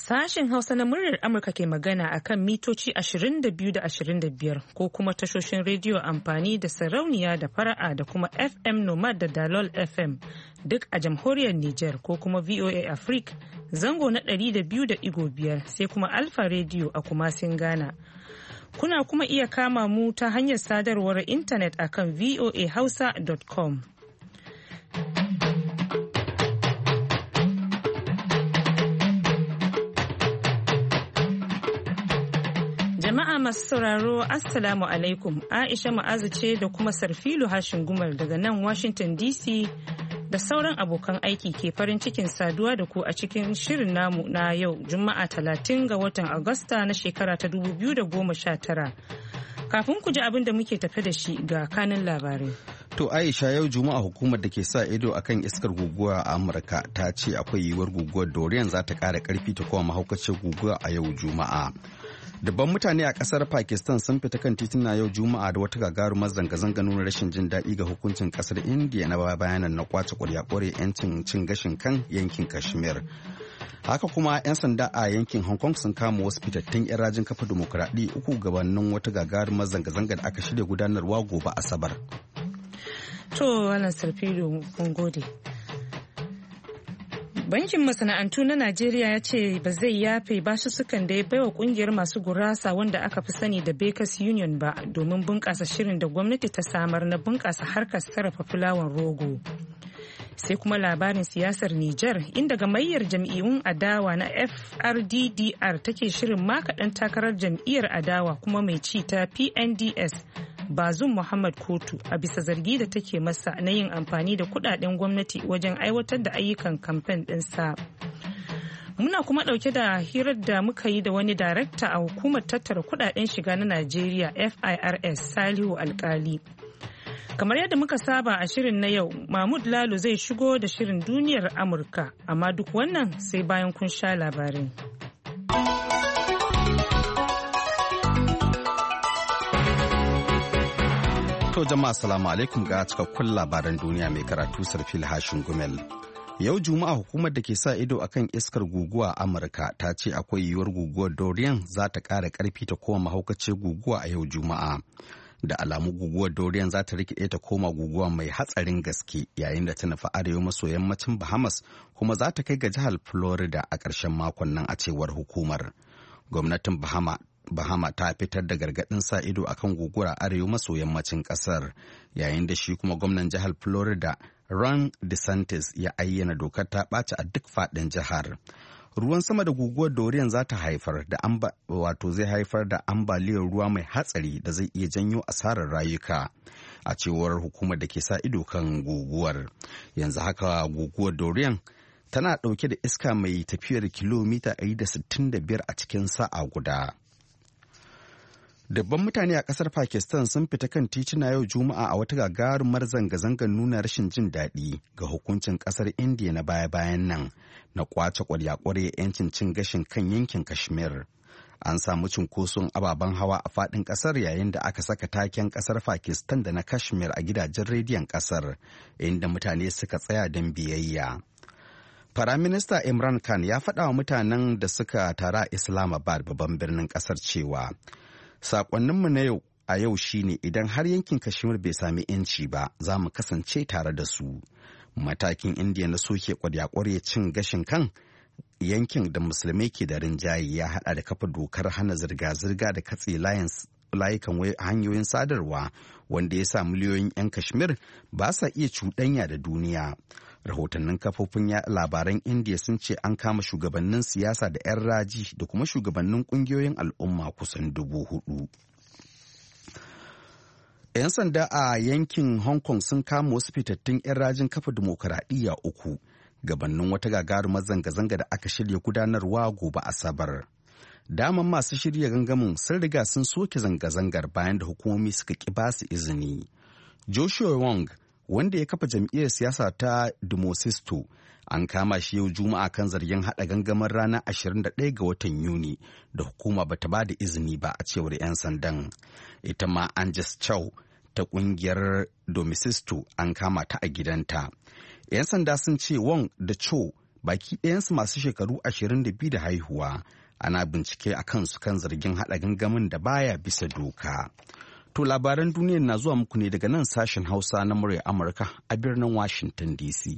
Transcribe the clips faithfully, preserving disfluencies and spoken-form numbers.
Sashen Hausa na muryar Amurka ke magana a kan mitoci ashirin da biyu da ashirin da biyar ko kuma tashoshin rediyo amfani da sarauniya da fara'a da kuma F M Nomad da Dalol F M duk a jamhuriyar Nijar ko kuma V O A Africa zango na ɗari da biyu da ɗigo biyar sai kuma Alfa Radio a Kumasin Ghana. Kuna kuma iya kama mu ta hanyar sadarwar intanet a kan voa hausa dot com. Jama'a masu sauraro Assalamu alaikum, Aisha Ma'azu ce da kuma Sarfilu Hashin Gumal daga nan Washington D C da sauran abokan aiki ke farin cikin saduwa da ku a cikin shirin namu na yau Juma'a talatin ga watan Agusta na shekara ta dubu biyu da goma sha tara. Kafin ku ji abin da muke tafe da shi ga kanin labarai. To Aisha, yau Juma'a hukumar da ke sa ido akan iskar guguwa a Amurka ta ce akwai yiwuwar guguwar Dorian za ta ƙara ƙarfi ta kuma mahaukacin guguwa a yau Juma'a. Dubban mutane a kasar Pakistan sun fita kan tituna yau Juma'a da wata gagarumar zanga-zanga nuna rashin jin daɗi ga hukuncin kasar India na bayanan na kwace kwarya-kware 'yancin cin gashin kan yankin Kashmir. Haka kuma 'yan sanda a yankin Hong Kong sun kama wasu fitattun 'yan rajin kafa dimokuraɗi uku gabanin wata gagarumar zanga-zanga da aka shirya gudanarwa gobe Asabar. To, wannan Sarfilu mun gode. Bankin masana'antu na Najeriya ya ce ba zai yafe basussukan da ya baiwa kungiyar masu gurasa wanda aka fi sani da Bakers Union ba domin bunƙasa shirin da gwamnati ta samar na bunƙasa harkar sarrafa fulawan rogo. Sai kuma labarin siyasar Nijar inda gamayyar jam'iyyun adawa na F R D D R take shirin makaɗan takarar jam'iyyar adawa kuma mai ci ta P N D S Bazum Muhammad Kotu a bisa zargi da take masa na yin amfani da kudaden gwamnati wajen aiwatar da ayyukan kamfen ɗinsa. Muna kuma ɗauke da hirar da muka yi da wani darakta a hukumar tattara kudaden shiga na Najeriya F I R S Salihu Alkali. Kamar yadda muka saba a shirin na yau, Mahmud Lalo zai shigo da shirin duniyar Amurka, amma duk wannan sai bayan kun sha labarin. To jama'a salamu alaikum ga cikakkun labaran duniya mai karatu Sarfil Hashin Gumel. Yau Juma'a hukumar da ke sa ido akan iskar guguwa a Amurka ta ce akwai yiwuwar guguwar Dorian za ta ƙara ƙarfi ta koma mahaukaci guguwa a yau Juma'a. Da alamu guguwar Dorian za ta rikide ta koma guguwa mai hatsarin gaske yayin da ta nufi arewa maso yammacin Bahamas kuma za ta kai ga jihar Florida a ƙarshen makon nan a cewar hukumar. Gwamnatin Bahama Bahama ta fitar da gargaɗin sa ido akan guguwar arewa maso yammacin ƙasar yayin da shi kuma gwamnan jihar Florida Ron DeSantis ya ayyana dokar ta ɓaci a duk faɗin jihar. Ruwan sama da guguwar Dorian za ta haifar da amba, wato zai haifar da ambaliyar ruwa mai hatsari da zai iya janyo asarar rayuka a cewar hukumar da ke sa ido kan guguwar. Yanzu haka guguwar Dorian tana ɗauke da iska mai tafiyar kilomita ɗari da sittin da biyar a cikin sa'a guda. Dabban mutane a kasar Pakistan sun fita kan tituna yau Juma'a a wata gagarumar zanga-zangar nuna rashin jin daɗi ga hukuncin kasar India na baya-bayan nan na kwace kwarya-kwarya 'yancin cin gashin kan yankin Kashmir. An samu cunkoson ababen hawa a faɗin ƙasar yayin da aka saka taken ƙasar Pakistan da na Kashmir a gidajen rediyon ƙasar, inda mutane suka tsaya don biyayya. Firaminista Imran Khan ya faɗa wa mutanen da suka tara Islamabad babban birnin ƙasar cewa sakonninmu na yau a yau shine idan har yankin Kashmir bai sami yanci ba za mu kasance tare da su. Matakin Indiya na soke kwarya-kwarya cin gashin kan yankin da musulmai ke da rinjaye ya hada da kafa dokar hana zirga-zirga da katse layukan hanyoyin sadarwa wanda ya sa miliyoyin 'yan Kashmir ba sa iya cuɗanya da duniya. Rahotannin kafofin labaran Indiya sun ce an kama shugabannin siyasa da 'yan raji da kuma shugabannin kungiyoyin al'umma kusan dubu hudu. 'Yan sanda a yankin Hong Kong sun kama wasu fitattun 'yan rajin kafa dimokuraɗiyya uku gabanin wata gagarumar zanga-zanga da aka shirya gudanarwa gobe Asabar. Daman masu shirya gangamin sun riga sun soke zanga-zangar bayan da hukumomi suka ƙi ba su izini. Joshua Wong, wanda ya kafa jam'iyyar siyasa ta Demosisto, an kama shi yau Juma'a kan zargin haɗa gangamin ranar ashirin da ɗaya ga watan Yuni da hukuma bata ba da izini ba a cewar 'yan sandan. Ita ma Angus Chow ta ƙungiyar Demosisto an kama ta a gidanta. 'Yan sanda sun ce Wong da Cho baki ɗayansu masu shekaru ashirin da biyu da haihuwa. Ana bincike a kansu kan zargin haɗa gangamin da baya bisa doka. To labaran duniyar na zuwa muku ne daga nan sashen Hausa na murya Amurka a birnin Washington D C.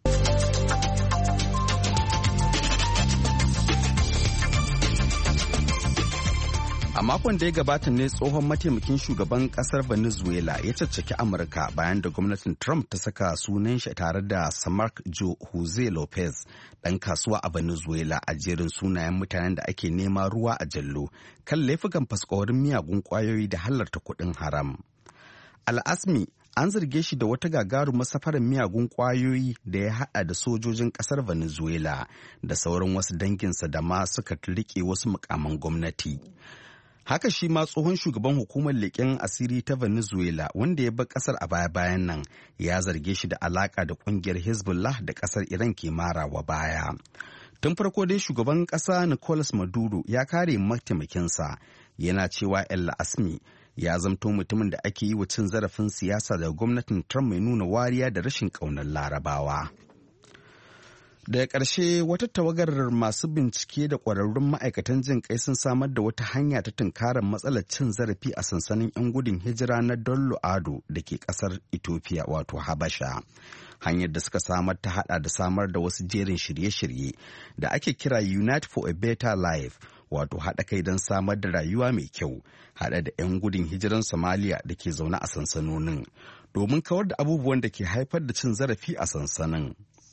A makon da ya gabata ne tsohon mataimakin shugaban kasar Venezuela ya caccaki Amurka bayan da gwamnatin Trump ta saka sunan shi tare da Samark Jo Jose Lopez, ɗan kasuwa a Venezuela, a jerin sunayen mutanen da ake nema ruwa a jallo kan laifukan fasakorin miyagun kwayoyi da halarta kuɗin haram. Al-Asmi an zarge shi da wata gagarumar safarar miyagun kwayoyi da ya haɗa da sojojin ƙasar Venezuela da sauran wasu danginsa da ma suka riƙe wasu mukaman gwamnati. Haka shi ma tsohon shugaban hukumar leƙen asiri ta Venezuela wanda ya bar ƙasar a baya-bayan nan ya zarge shi da alaƙa da ƙungiyar Hezbollah da ƙasar Iran ke marawa baya. Tun farko dai shugaban ƙasa Nicolas Maduro ya kare mataimakinsa, yana cewa El Asmi ya zamto mutumin da ake yi wa cin zarafin siyasa daga gwamnatin Trump mai nuna wariya da rashin ƙaunar Larabawa. Daga ƙarshe wata tawagar masu bincike da ƙwararrun ma'aikatan jin kai sun samar da wata hanya ta tunkarar matsalar cin zarafi a sansanin 'yan gudun hijira na Dollo Ado da ke ƙasar Ethiopia wato Habasha. Hanyar da suka samar ta hada da samar da wasu jerin shirye-shirye da ake kira Unite for a Better Life, wato haɗa kai don samar da rayuwa mai kyau, haɗa da 'yan gudun hijiran Somalia da ke zaune a sansanonin, domin kawar da abubuwan da ke haifar da cin zarafi a sansanin.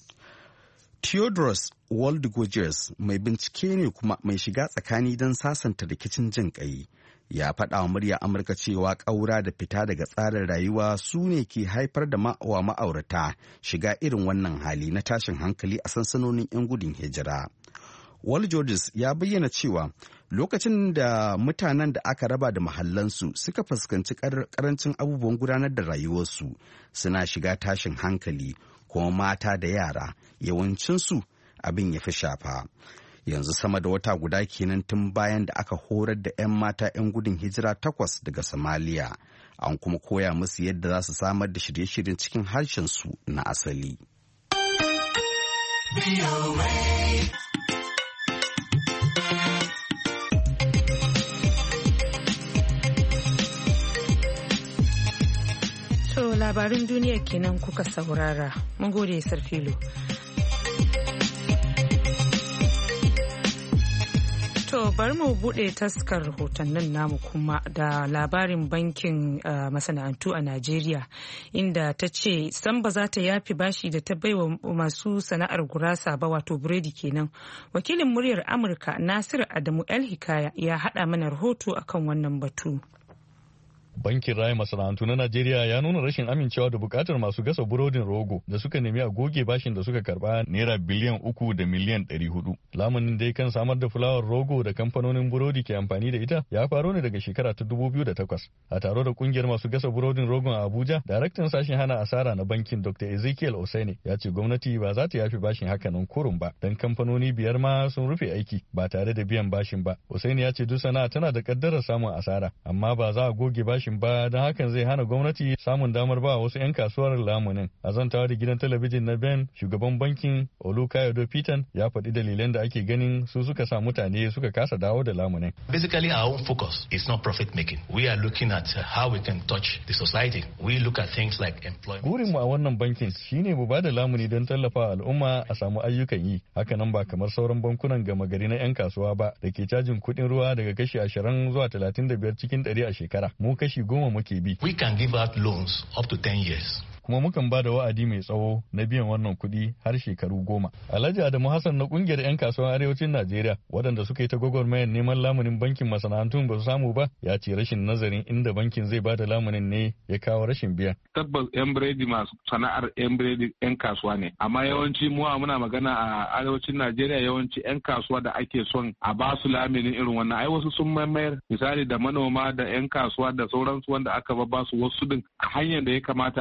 Theodoros Waldgogers mai bincike ne kuma mai shiga tsakani don sasanta rikicin jin ƙai. Ya faɗa wa murya Amurka cewa ƙaura da fita daga tsarin rayuwa su ne ke haifar da wa ma'aurata shiga irin wannan hali na tashin hankali a sansanonin 'yan gudun hijira. Waldgogers ya bayyana cewa lokacin da mutanen da aka raba da mahallansu suka fuskanci ƙarancin abubuwan gudanar da rayuwarsu, suna shiga tashin hankali, kuma mata da yara yawancinsu abin ya fi shafa. Yanzu sama da wata guda kenan tun bayan da aka horar da 'yan mata 'yan gudun hijira takwas daga Somalia, an kuma koya musu yadda za su samar da shirye-shiryen cikin harshensu na asali. To labarin duniya kenan kuka saurara. Mun gode Sarfilo. To bari mu bude taskar rahotannin namu kuma da labarin bankin uh, masana'antu a Najeriya, inda ta ce san ba za ta yafi bashi da ta baiwa masu sana'ar gurasa ba, wato biredi kenan. Wakilin muryar Amurka Nasiru Adamu El Hikaya ya haɗa mana rahoto akan wannan batu. Bankin Raya Masana'antu na Najeriya ya nuna rashin amincewa da bukatar masu gasa burodin rogo da suka nemi a goge bashin da suka karba naira biliyan uku da miliyan ɗari hudu. Lamunin dai kan samar da fulawar rogo da kamfanonin burodi ke amfani da ita ya faro ne daga shekara ta dubu biyu da takwas. A taro da kungiyar masu gasa burodin rogon a Abuja, daraktan sashen hana asara na bankin Doctor Ezekiel Osene ya ce gwamnati ba za ta yafi bashin hakanan kurun ba, dan kamfanoni biyar ma sun rufe aiki ba tare da biyan bashin ba. Osene ya ce duk sana'a tana da kaddarar samun asara, amma ba za a goge bashin ba, don hakan zai hana gwamnati samun damar ba wasu 'yan kasuwar lamunin. A zantawa da gidan talabijin na Ben, shugaban bankin Olukayodo Pitan ya faɗi dalilan da ake ganin su suka sa mutane suka kasa dawo da lamunin. Basically our own focus is not profit making. We are looking at how we can touch the society. We look at things like employment. Burin mu a wannan bankin shine mu bada lamuni don tallafa al'umma a samu ayyukan yi. Hakanan ba kamar sauran bankunan gama gari na 'yan kasuwa ba da ke cajin kuɗin ruwa daga kashi ashirin zuwa talatin da biyar cikin ɗari a shekara. Mu kashi goma muke bi. We can give out loans up to ten years. Kuma mukan ba da wa'adi mai tsawo na biyan wannan kuɗi har shekaru goma. Alhaji Adamu Hassan na ƙungiyar 'yan kasuwan arewacin Najeriya waɗanda suka yi ta gwagwarmayar neman lamunin bankin masana'antun ba su samu ba, ya ce rashin nazarin inda bankin zai ba da lamunin ne ya kawo rashin biyan. Tabbas 'yan biredi masu sana'ar 'yan biredi 'yan kasuwa ne, amma yawanci mu muna magana a arewacin Najeriya yawanci 'yan kasuwa da ake son a ba su laminin irin wannan ai wasu sun mayar, misali da manoma da 'yan kasuwa da sauransu wanda aka ba su wasu din a hanyar da ya kamata a ba su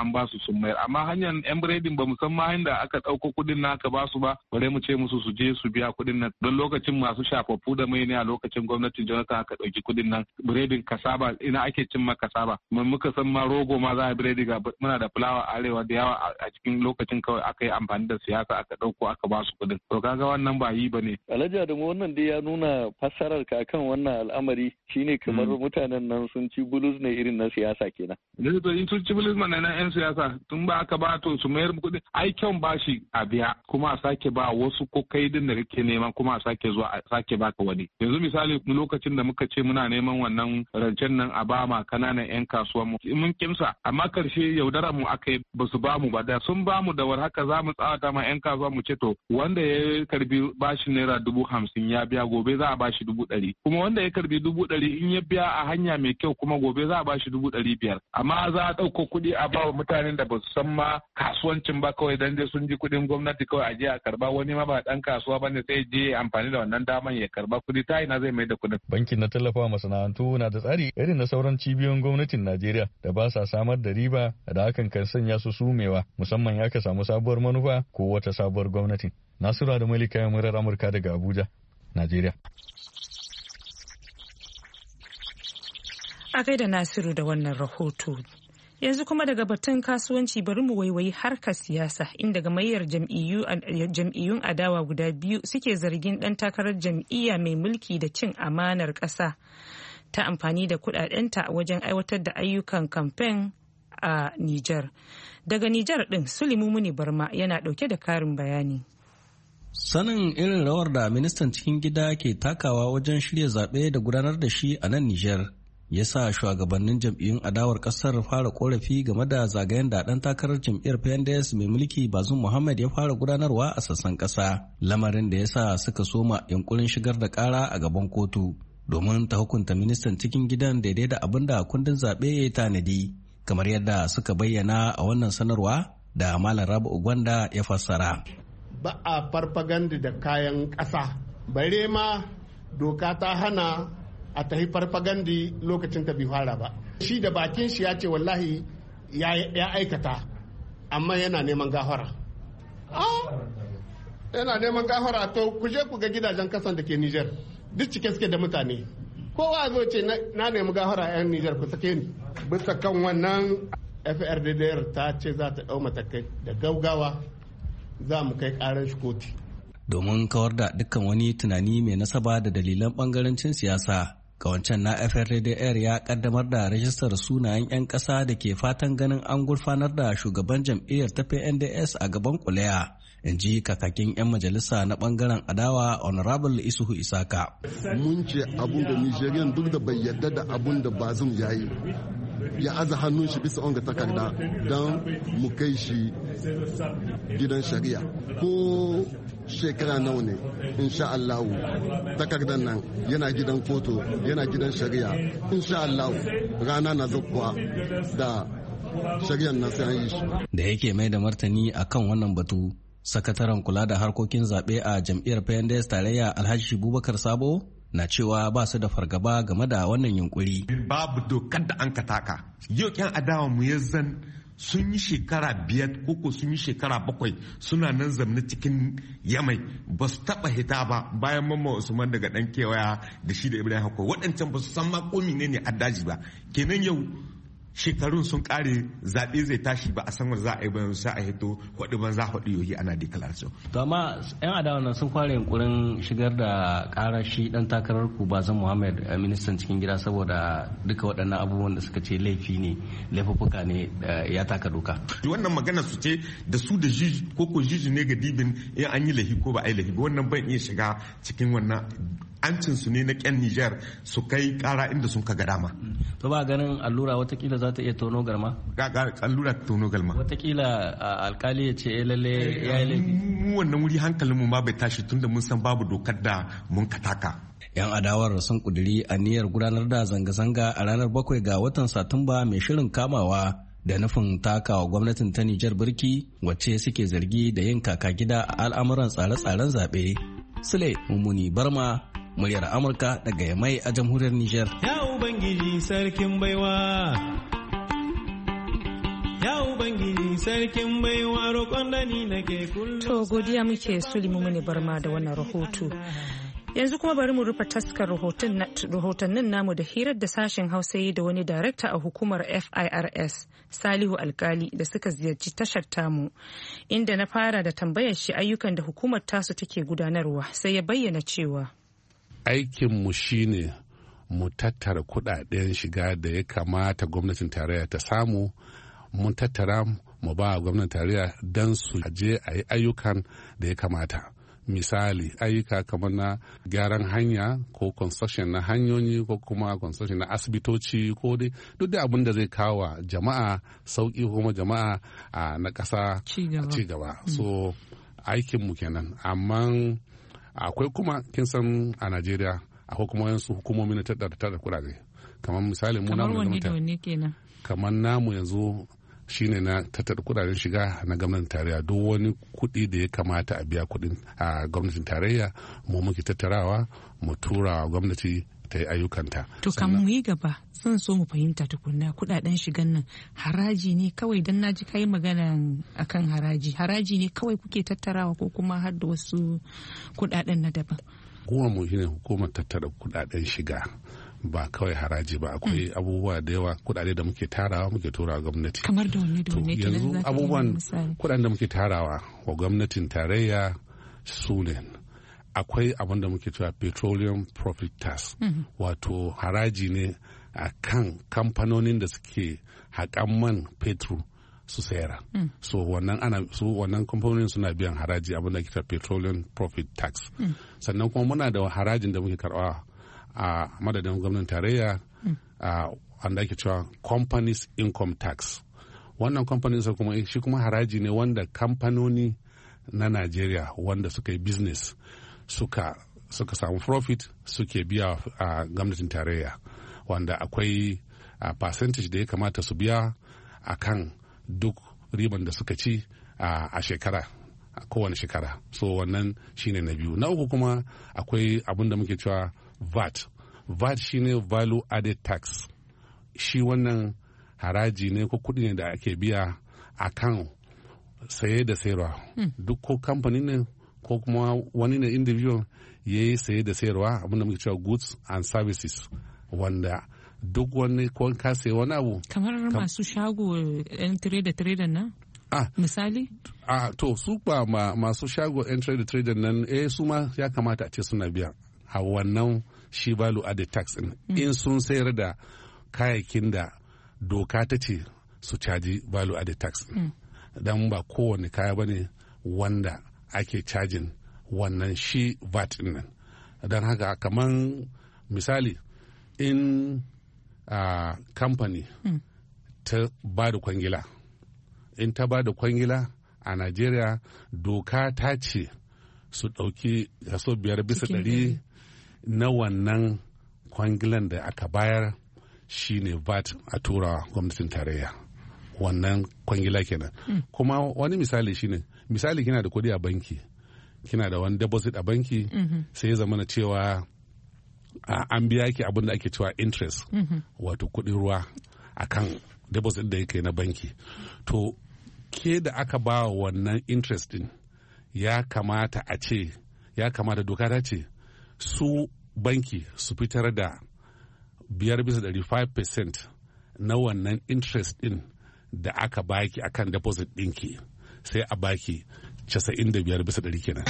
an ba su sun mayar amma hanyar yan biredin ba musamman inda aka ɗauko kuɗin na aka ba su ba bare mu ce musu su je su biya kuɗin nan don lokacin masu shafaffu da mai ne a lokacin gwamnatin Jonathan aka ɗauki kuɗin nan biredin kasaba ina ake cin ma kasaba mun muka san ma rogo ma za a biredi ga muna da fulawa arewa da yawa a cikin lokacin kawai aka yi amfani da siyasa aka ɗauko aka ba su kuɗin to kaga wannan ba yi ba ne. Alhaji Adamu wannan dai ya nuna fassarar ka kan wannan al'amari shine kamar mutanen nan sun ci bulus ne irin na siyasa kenan. Ne to in sun ci bulus ne na yan siyasa tun ba aka ba to su mayar kuɗi ai kyan bashi a biya kuma a sake ba wasu ko kai din da kake neman kuma a sake zuwa a sake baka wani. Yanzu misali lokacin da muka ce muna neman wannan rancen nan a ba ma kananan yan kasuwa mu mun kimsa amma karshe yaudarar mu aka yi ba su ba mu ba da sun ba mu da war haka za mu tsawata ma yan kasuwa mu ce to wanda ya karbi bashi naira dubu hamsin ya biya gobe za a bashi dubu ɗari kuma wanda ya karbi dubu ɗari in ya biya a hanya mai kyau kuma gobe za a bashi dubu ɗari biyar amma za a ɗauko kuɗi a ba wa mutanen da ba su san ma kasuwancin ba kawai dan dai sun ji kuɗin gwamnati kawai a je a karba wani ma ba ɗan kasuwa ba ne sai je amfani da wannan daman ya karba kuɗi ta ina zai mai da kuɗin. Bankin na tallafawa masana'antu na da tsari irin na sauran cibiyoyin gwamnatin Najeriya da ba sa samar da riba da hakan kan sanya su sumewa musamman ya ka samu sabuwar manufa ko wata sabuwar gwamnatin. Nasiru da Malika ya murar Amurka daga Abuja, Najeriya. A gaida Nasiru da wannan rahoto. Yanzu kuma daga batun kasuwanci bari mu waiwayi harkar siyasa inda gamayyar jam'iyyun adawa guda biyu suke zargin ɗan takarar jam'iyya mai mulki da cin amanar ƙasa ta amfani da kuɗaɗenta wajen aiwatar da ayyukan kamfen a Nijar. Daga Nijar ɗin Sulimu Muni Barma yana ɗauke da karin bayani. Sanin irin rawar da ministan cikin gida ke takawa wajen shirya zaɓe da gudanar da shi a nan Nijar ya sa shugabannin jam'iyyun adawar ƙasar fara korafi game da zagayen da ɗan takarar jam'iyyar P N D S mai mulki Bazum Muhammad ya fara gudanarwa a sassan ƙasa, lamarin da ya sa suka soma yunkurin shigar da ƙara a gaban kotu domin ta hukunta ministan cikin gidan daidai da abin da kundin zaɓe ya tanadi, kamar yadda suka bayyana a wannan sanarwa da Malam Rabu Ugwanda ya fassara. Ba a farfaganda da kayan ƙasa, bare ma doka ta hana a tafi farfagandi lokacin ta bi fara ba. Shi da bakin shi ya ce wallahi ya aikata amma yana neman gafara. Yana neman gafara to ku je ku ga gidajen kasan da ke Nijar duk cike suke da mutane. Kowa zo ce na nemi gafara 'yan Nijar ku sake ni. Bisa kan wannan F R D D R ta ce za ta ɗau matakai da gaugawa za mu kai ƙarar shi kotu. Domin kawar da dukkan wani tunani mai nasaba da dalilan ɓangarancin siyasa, kawancan na F R D D R ya kaddamar da rajistar sunayen 'yan ƙasa da ke fatan ganin an gurfanar da shugaban jam'iyyar ta P N D S a gaban kuliya, in ji kakakin 'yan majalisa na bangaren adawa Honorable Isuhu Isaka. Mun ce abun da Nigerian duk da bai yarda da abun da Bazum ya yi, ya aza hannun shi bisa onga takarda don mu kai shi gidan shari'a ko shekara nawa ne insha Allah takardar nan yana gidan kotu yana gidan shari'a insha Allah rana na zakwa da shari'ar nan sai an yi shi. Da yake mai da martani akan wannan batu, sakataren kula da harkokin zaɓe a jam'iyyar P N D S tarayya Alhaji Bubakar Sabo na cewa ba su da fargaba game da wannan yunkuri. Babu dokar da an ka taka. Yau kyan adawa mu ya zan sun yi shekara biyar koko sun yi shekara bakwai suna nan zamne cikin yamai ba su taba hita ba bayan mamma Usman daga dan kewaya da shi da Ibrahim Hakko waɗancan ba su san ma ko ne a daji ba. Kenan yau shekarun sun kare zaɓe zai tashi ba a san wanda za a yi bayan sa a hito hudu ban za hudu yoyi ana declaration. To amma yan adawa nan sun fara yunkurin shigar da ƙarar shi dan takarar ku Bazum Muhammad ministan cikin gida saboda duka waɗannan abubuwan da suka ce laifi ne laifuffuka ne ya taka doka. Wannan magana su ce da su da jiji ko ko jiji ne ga dibin in an yi laifi ko ba a yi laifi wannan ban iya shiga cikin wannan ancin su ne na ƙyan Nijar su kai ƙara inda sun ka ga dama. To ba ganin allura watakila za ta iya tono garma? Allura ta tono garma. Watakila alkali ya ce eh lalle ya yi laifi. Mu wannan wuri hankalin mu ma bai tashi tunda mun san babu dokar da mun ka taka. Yan adawar sun kuduri aniyar gudanar da zanga-zanga a ranar bakwai ga watan Satumba mai shirin kamawa da nufin takawa gwamnatin ta Nijar birki wacce suke zargi da yin kaka gida a al'amuran tsare-tsaren zaɓe. Sule Mummuni Barma, muryar Amurka daga Yamai a jamhuriyar Nijar. Ya Ubangiji sarkin baiwa, ya ubangiji sarkin baiwa roƙon da ni nake kullum. To godiya muke Sulimu Muni Barma da wannan rahoto. Yanzu kuma bari mu rufe taskar rahotannin namu da hirar da sashen Hausa yi da wani darakta a hukumar F I R S, Salihu Alkali, da suka ziyarci tashar tamu, inda na fara da tambayar shi ayyukan da hukumar tasu take gudanarwa, sai ya bayyana cewa aikinmu shine mu tattara kudaden shiga da ya kamata gwamnatin tarayya ta samu, mun tattara mu ba gwamnatin tarayya don su je a yi ayyukan da ya kamata. Misali ayyuka kamar na gyaran hanya ko construction na hanyoyi ko kuma construction na asibitoci ko dai duk da abin da zai kawo jama'a sauki kuma jama'a na ƙasa ci gaba. So aikinmu kenan. Amma akwai kuma kin san a Najeriya akwai kuma yansu hukumomi na tattara kudade kamar misali mu namu da kamar namu yanzu shine na tattara kudaden shiga na gwamnatin tarayya. Duk wani kuɗi da ya kamata a biya kuɗin a gwamnatin tarayya mu muke tattarawa mu tura gwamnati ta yi ayyukanta. To kan mu yi gaba zan so mu fahimta tukunna kudaden shigan nan haraji ne kawai, dan naji kai magana akan haraji haraji ne kawai kuke tattarawa ko kuma har da wasu kudaden na daban? Hukumar mu shine hukumar tattara kudaden shiga, ba kawai haraji ba. Akwai mm. abubuwa da yawa kudade da muke tarawa muke tura gwamnati. Kamar da wanne da wanne kenan? Yanzu abubuwan kudaden da muke tarawa wa gwamnatin tarayya su ne akwai abin da muke cewa petroleum profit tax, mm-hmm. wato haraji ne a kan kamfanonin da suke haƙan man fetur su sayar. Mm. So wannan ana su wannan kamfanonin suna biyan haraji abin da ake cewa petroleum profit tax. Mm. Sannan kuma muna da harajin da muke karɓa a madadin gwamnatin tarayya a wanda ake cewa companies income tax. Wannan companies kuma shi kuma haraji ne wanda kamfanoni na Najeriya wanda suka yi business suka suka samu profit suke biya a gwamnatin tarayya, wanda akwai a percentage da ya kamata su biya a kan duk riban da suka ci a shekara a kowane shekara. So wannan shine na biyu. Na uku kuma akwai abin da muke cewa V A T. V A T shine value added tax. Shi wannan haraji ne ko kuɗi ne da ake biya a kan saye da sayarwa. Mm. Duk ko kamfani ne ko kuma wani ne individual ya yi saye da sayarwa abinda muke cewa goods and services, wanda duk wani ko ka sayi wani abu kamar masu shago yan trader trader nan ah misali ah to su ba ma, masu shago yan trader trader nan eh su ma ya kamata a ce suna biya a wannan shi value added tax din. Mm. In sun sayar da kayayyakin da doka ta ce su caji value added tax din. Mm. Dan ba kowane kaya bane wanda ake cajin wannan shi V A T din nan. Don haka kaman misali in a company mm. ta ba da kwangila, in ta ba da kwangila a Najeriya doka ta ce su ɗauki kaso biyar bisa ɗari na wannan kwangilan da aka bayar shine V A T a tura gwamnatin tarayya. Wannan kwangila kenan. Mm. Kuma wani misali shine misali kina da kuɗi a banki, kina da wani deposit a banki, mm-hmm. sai ya zama na cewa an biya ki abin da ake cewa interest, mm-hmm. wato kuɗin ruwa akan deposit da yake na banki. To ke da aka ba wannan interest din ya kamata a ce ya kamata doka ta ce su banki su fitar da biyar bisa ɗari five percent na wannan interest din da aka baki akan deposit ɗinki, sai a baki casa'in da biyar bisa ɗari kenan.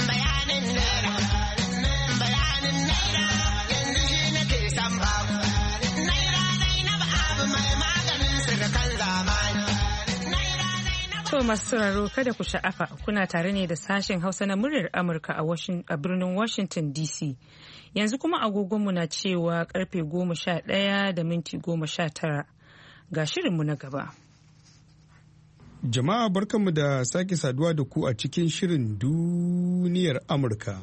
To masu sauraro kada ku sha'afa kuna tare ne da sashen Hausa na muryar Amurka a birnin Washington D C. Yanzu kuma agogonmu na cewa karfe goma sha ɗaya da minti goma sha tara. Ga shirinmu na gaba. Jama'a barkanmu da sake saduwa da ku a cikin shirin duniyar Amurka.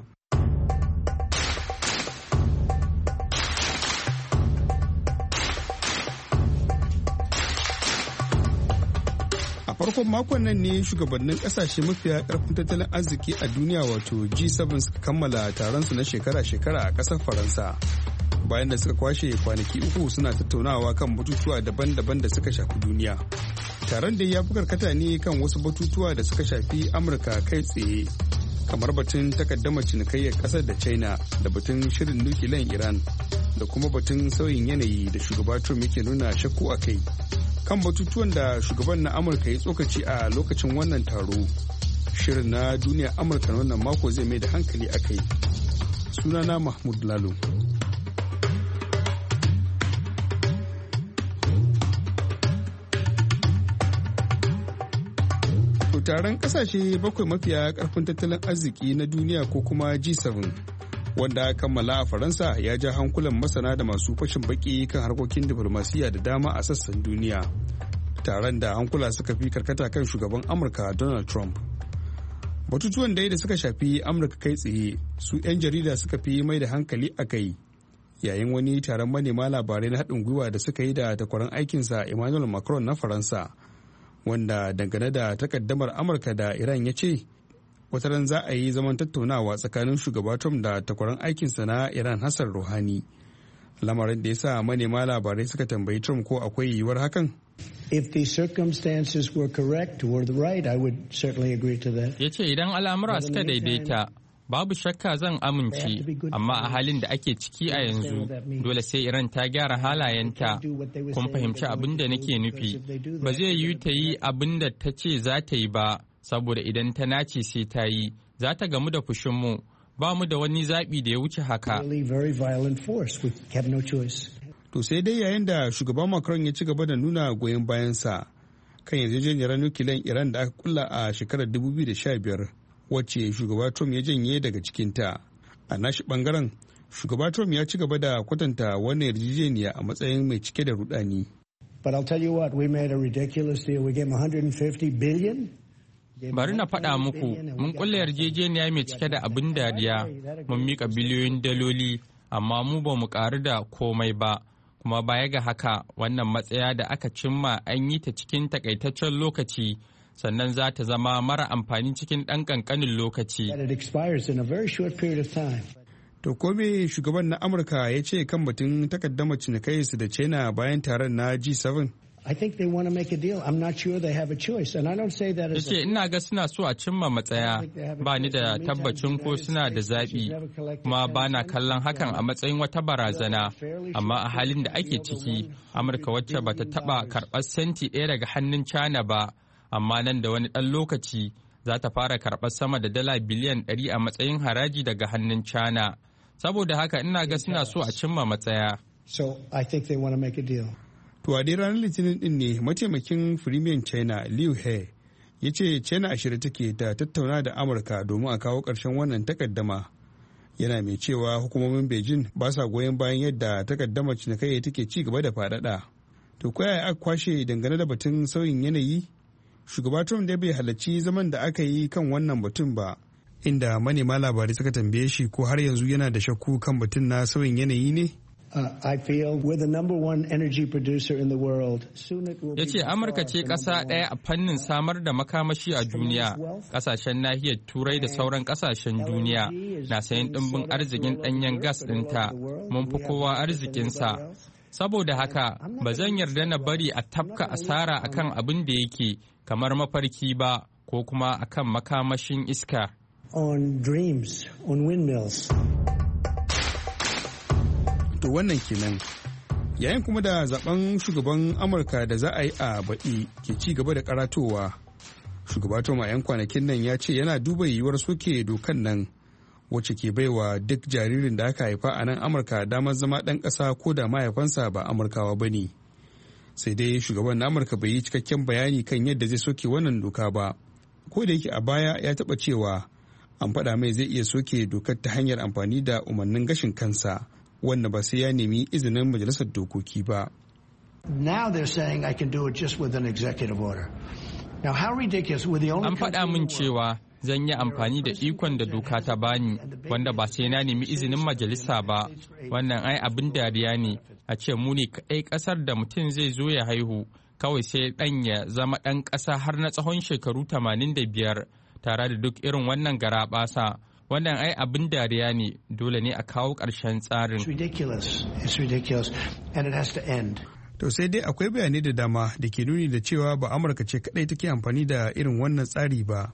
A farkon makon nan ne shugabannin kasashe mafiya karfin tattalin arziki a duniya wato G seven suka kammala taron su na shekara-shekara a ƙasar Faransa. bayan da suka kwashe kwanaki uku suna tattaunawa kan batutuwa daban-daban da suka shafi duniya. Taron da ya fi karkata ne kan wasu batutuwa da suka shafi Amurka kai tsaye, kamar batun takaddamar cinikayyar kasar da China da batun shirin nukiliyan Iran da kuma batun sauyin yanayi da shugaba Trump yake nuna shakku a kai. Kan batutuwan da shugaban na Amurka ya tsokaci a lokacin wannan taro, shirin na duniya Amurka wannan mako zai mai da hankali a kai. Sunana Mahmud Lalo. Taron kasashe bakwai mafiya karfin tattalin arziki na duniya ko kuma G bakwai wanda kammala a Faransa ya ja hankulan masana da masu fashin baki kan harkokin diflomasiyya da dama a sassan duniya. Taron da hankula suka fi karkata kan shugaban Amurka Donald Trump. Batutuwan da suka shafi Amurka kai tsaye su 'yan jarida suka fi mai da hankali a kai yayin wani taron manema labarai na haɗin gwiwa da suka yi da takwaran aikinsa Emmanuel Macron na Faransa, wanda dangane da takaddamar Amurka da Iran ya ce wataran za a yi zaman tattaunawa tsakanin shugaba Trump da takwaran aikinsa na Iran Hassan Rouhani, lamarin da ya sa manema labarai suka tambayi Trump ko akwai yiwuwar hakan. If the circumstances were correct or the right, I would certainly agree to that. Ya ce idan al'amura suka daidaita, babu shakka zan amince, amma a halin da ake ciki a yanzu dole sai Iran ta gyara halayenta. Kun fahimci abin da nake nufi. Ba zai yi ta yi abin da ta ce za ta yi ba, saboda idan ta nace sai ta yi, za ta gamu da fushinmu. Ba mu da wani zaɓi da ya wuce haka. To sai dai yayin da shugaban Macron ya ci gaba da nuna goyon bayansa kan yarjejeniyar nukiliyan Iran da aka kulla a shekarar dubu biyu da sha biyar, wacce shugaba Trump ya janye daga cikinta. A nashi bangaren, shugaba Trump ya ci gaba da kwatanta wannan yarjejeniya a matsayin mai cike da rudani. But I'll tell you what, we made a ridiculous deal. We gave one hundred fifty billion. Bari na faɗa muku, mun kulle yarjejeniya mai cike da abin dariya, mun mika biliyoyin daloli, amma mu ba mu ƙaru da komai ba. Kuma baya ga haka, wannan matsaya da aka cimma an yi ta cikin takaitaccen lokaci, sannan za ta zama mara amfani cikin ɗan ƙanƙanin lokaci. To kome shugaban na Amurka ya ce kan batun takaddamar cinikayyarsu da China bayan taron na G bakwai? I think they want to make a deal. I'm not sure they have a choice. And I don't say that as a... ina ga suna so a cimma matsaya. Ba ni da tabbacin ko suna da zaɓi. Kuma ba na kallon hakan a matsayin wata barazana. Amma a halin da ake ciki, Amurka wacce ba ta taɓa karɓar senti ɗaya daga hannun China ba, amma nan da wani ɗan lokaci za ta fara karɓar sama da dala biliyan ɗari a matsayin haraji daga hannun China. Saboda haka ina ga suna so a cimma matsaya. So I think they want to make a deal. To a dai ranar Litinin din ne mataimakin Firimiyan China Liu He ya ce China a shirye take ta tattauna da Amurka domin a kawo ƙarshen wannan takaddama. Yana mai cewa hukumomin Beijing ba sa goyon bayan yadda takaddamar cinikayya take ci gaba da faɗaɗa. To ko yaya aka kwashe dangane da batun sauyin yanayi? Shugaba Trump dai bai halarci zaman da aka yi kan wannan batun ba, inda manema labarai suka tambaye shi ko har yanzu yana da shakku kan batun na sauyin yanayi ne? Uh, I feel we're the number one energy producer in the world. Ya ce Amurka ce ƙasa ɗaya a fannin samar da makamashi a duniya. Ƙasashen nahiyar Turai da sauran ƙasashen duniya na sayan ɗimbin arzikin ɗanyen gas ɗinta. Mun fi kowa arzikinsa. Saboda haka, ba zan yarda na bari a tafka asara akan abin da yake kamar mafarki ba ko kuma akan makamashin iska. On dreams, on windmills. To wannan kenan yayin kuma da zaben shugaban Amurka da za a yi a baɗi ke ci gaba da karatowa, shugaba Trump a 'yan kwanakin nan ya ce yana duba yiwuwar soke dokan nan wacce ke baiwa duk jaririn da aka haifa a nan Amurka damar zama ɗan ƙasa ko da mahaifansa ba Amurkawa ba ne. Sai dai shugaban na Amurka bai yi cikakken bayani kan yadda zai soke wannan doka ba, ko da yake a baya ya taɓa cewa an faɗa mai zai iya soke dokar ta hanyar amfani da umarnin gashin kansa, wanda ba sai ya nemi izinin majalisar dokoki ba. Now they're saying I can do it just with an executive order. Now how ridiculous with the only An faɗa min cewa zan yi amfani da ikon da doka ta bani wanda ba sai na nemi izinin majalisa ba. Wannan ai abin dariya ne a ce mu ne kaɗai ƙasar da mutum zai zo ya haihu kawai sai ɗan ya zama ɗan ƙasa har na tsawon shekaru tamanin da biyar tare da duk irin wannan garaɓasa. Wannan ai abin dariya ne, dole ne a kawo ƙarshen tsarin. To sai dai akwai bayanai da dama da ke nuni da cewa ba Amurka ce kadai take amfani da irin wannan tsari ba.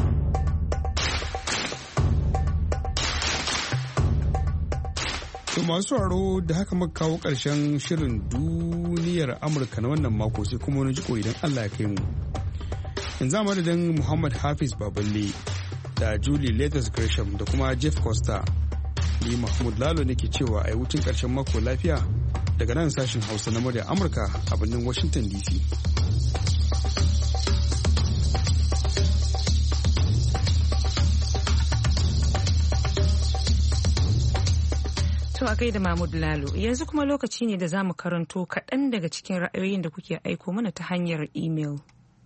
To masu sauraro da haka muka kawo ƙarshen shirin duniyar Amurka na wannan mako sai kuma wani jiko idan Allah ya kai mu. Yanzu a madadin Muhammad Hafiz Baballe da Julie Leathers Gresham da kuma Jeff Costa, ni Mahmud Lalo nake cewa a yi hutun ƙarshen mako lafiya daga nan sashen Hausa na murya Amurka a birnin Washington D C. To a gaida Mahmud Lalo, yanzu kuma lokaci ne da za mu karanto kaɗan daga cikin ra'ayoyin da kuke aiko mana ta hanyar imel.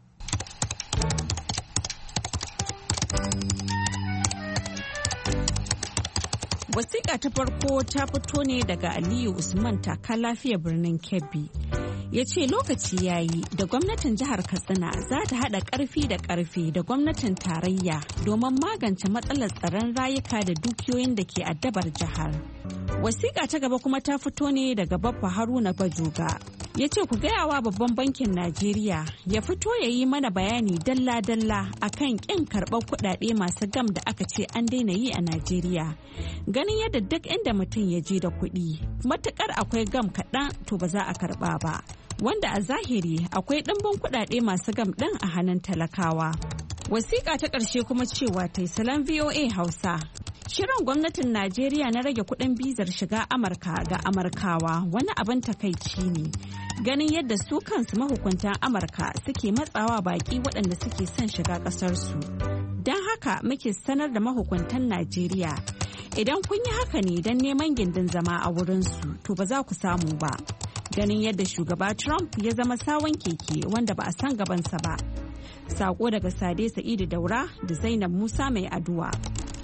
Wasiƙa ta farko ta fito ne daga Aliyu Usman Taka Lafiya birnin Kebbi. Ya ce lokaci ya yi da gwamnatin jihar Katsina za ta haɗa ƙarfi da ƙarfi da gwamnatin tarayya domin magance matsalar tsaron rayuka da dukiyoyin da ke addabar jihar. Wasiƙa ta gaba kuma ta fito ne daga Baffa Haruna Bajoga. Ya ce ku gaya wa babban bankin Najeriya ya fito ya yi mana bayani dalla-dalla akan ƙin karɓar kuɗaɗe masu gam da aka ce an daina yi a Najeriya. Ganin yadda duk inda mutum ya je da kuɗi, matuƙar akwai gam kaɗan to ba za a karɓa ba. Wanda a zahiri akwai ɗimbin kuɗaɗe masu gam ɗin a hannun talakawa. Wasiƙa ta ƙarshe kuma cewa ta salon V O A Hausa. Shirin gwamnatin Najeriya na rage kuɗin bizar shiga Amurka ga Amurkawa wani abin takaici ne. Ganin yadda su kansu mahukuntan Amurka suke matsawa baƙi waɗanda suke son shiga ƙasarsu. Don haka muke sanar da mahukuntan Najeriya, idan kun yi haka ne don neman gindin zama a wurinsu, to ba za ku samu ba. Ganin yadda shugaba Trump ya zama sawon keke wanda ba a san gabansa ba. Sako daga Sade Sa'idu Daura da Zainab Musa mai Aduwa.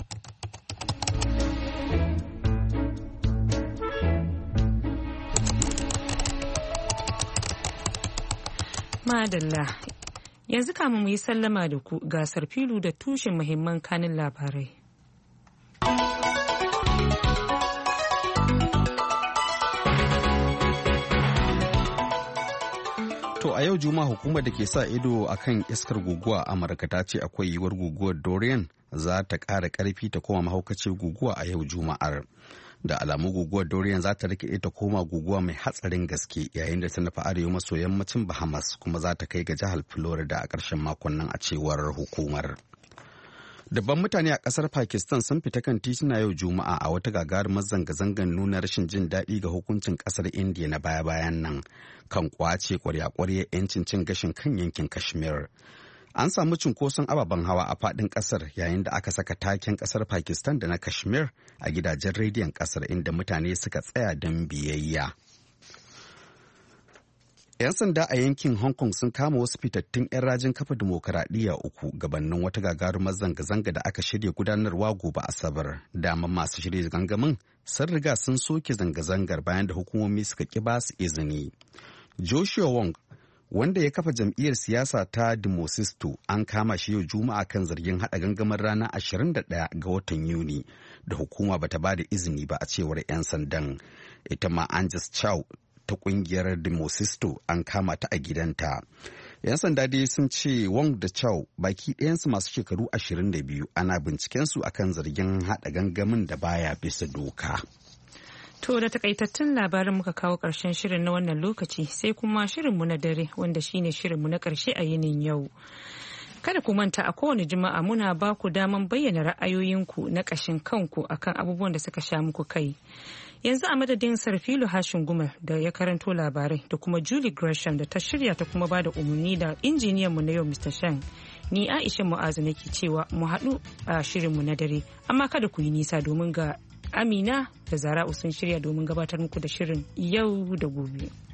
Madalla, yanzu kama mu yi sallama da ku gasar filu da tushen muhimman kanin labarai. To a yau Juma'a hukumar da ke sa ido a kan iskar guguwa a Amurka ta ce akwai yiwuwar guguwar Dorian za ta ƙara ƙarfi ta koma mahaukacin guguwa a yau Juma'ar. Da alamu guguwar Dorian za ta rike ta koma guguwa mai hatsarin gaske yayin da ta nufi arewa maso yammacin Bahamas kuma za ta kai ga jihar Florida a ƙarshen makon nan a cewar hukumar. Dabban mutane a ƙasar Pakistan sun fita kan tituna yau Juma'a a wata gagarumar zanga-zangar nuna rashin jin daɗi ga hukuncin ƙasar India na baya-bayan nan kan kwace kwarya-kwarya 'yancin cin gashin kan yankin Kashmir. An samu cunkoson ababen hawa a faɗin ƙasar yayin da aka saka taken ƙasar Pakistan da na Kashmir a gidajen rediyon ƙasar inda mutane suka tsaya don biyayya. 'Yan sanda a yankin Hong Kong sun kama wasu fitattun 'yan rajin kafa dimokuraɗiyya uku gabanin wata gagarumar zanga-zanga da aka shirya gudanarwa gobe Asabar. Daman masu shirya gangamin sun riga sun soke zanga-zangar bayan da hukumomi suka ƙi ba su izini. Joshua Wong, wanda ya kafa jam'iyyar siyasa ta Demosisto, an kama shi yau Juma'a kan zargin haɗa gangamin ranar ashirin da ɗaya ga watan Yuni da hukuma bata ba da izini ba a cewar 'yan sandan. Ita ma Angus Chow ta kungiyar Demosisto an kama ta a gidanta. 'Yan sanda dai sun ce Wong da Chow baki ɗayansu masu shekaru ashirin da biyu ana bincikensu akan zargin haɗa gangamin da baya bisa doka. To da takaitattun labarin muka kawo ƙarshen shirin na wannan lokaci sai kuma shirinmu na dare wanda shine shirinmu na ƙarshe a yinin yau. Kada ku manta a kowane juma'a muna ba ku daman bayyana ra'ayoyinku na ƙashin kanku akan abubuwan da suka sha muku kai. Yanzu a madadin Sarfilu Hashin Gumar da ya karanto labarai da kuma Julie Gresham da ta shirya ta kuma ba da umarni da injiniyanmu na yau Mister Shang. Ni Aisha Mu'azu nake cewa mu haɗu a shirinmu na dare amma kada ku yi nisa domin ga Amina da Zara'u sun shirya domin gabatar muku da shirin yau da gobe.